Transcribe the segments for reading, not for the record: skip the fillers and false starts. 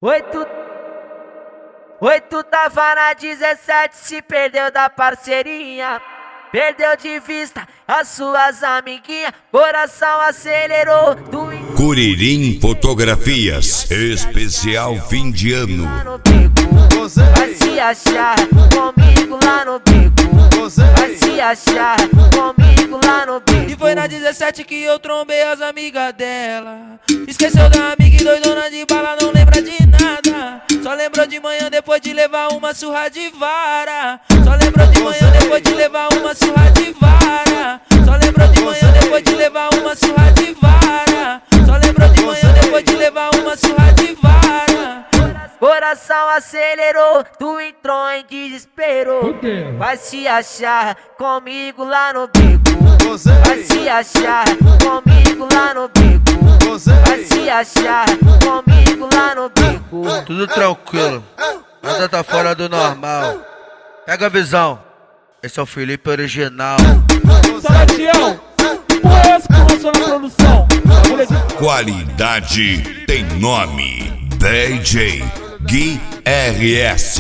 Oi, tu tava na 17, se perdeu da parceirinha. Perdeu de vista as suas amiguinhas. Coração acelerou do Curirim Fotografias, especial fim de ano. Vai se achar comigo lá no beco. Vai se achar comigo lá no beco. E foi na 17 que eu trombei as amigas dela. Esqueceu da amiga e doidona de bala, não lembra de nada. Só lembrou de manhã depois de levar uma surra de vara. Só lembrou de manhã depois de levar uma surra de vara. Só lembrou de manhã depois de levar uma surra de vara. Só lembrou de manhã depois de levar uma surra de vara. Coração acelerou, tu entrou em desespero. Vai se achar comigo lá no beco. Vai se achar comigo lá no beco. Vai se achar comigo lá no beco. Tudo tranquilo, nada tá fora do normal. Pega a visão, esse é o Felipe original. Salatiel, porra é essa que lançou na produção? Qualidade tem nome, DJ Gui RS.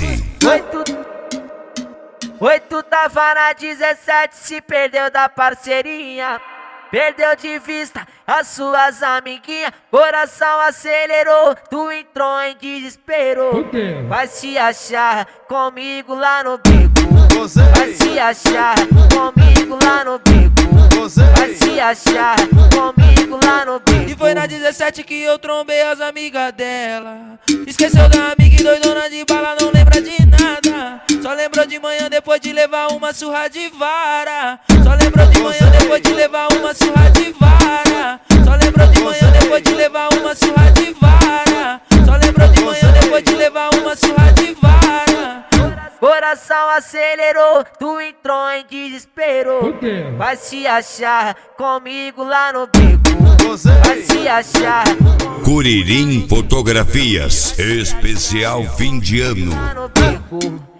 Oi, tu tava na 17, se perdeu da parceirinha. Perdeu de vista as suas amiguinhas. Coração acelerou, tu entrou em desespero. Vai se achar comigo lá no beco. Vai se achar comigo lá no beco. Vai se achar comigo lá no beco. E foi na 17 que eu trombei as amigas dela. Esqueceu da amiga e doidona de bala, não lembra de nada. Só lembrou de manhã depois de levar uma surra de vara. Só lembrou de manhã depois de levar uma surra de vara. Só lembrou de manhã depois de levar uma surra de vara. Só lembrou de manhã depois de levar uma surra de vara. Coração acelerou, tu entrou em desespero. Vai se achar comigo lá no beco. Vai se achar Curirim Fotografias, especial fim de ano. lá no beco.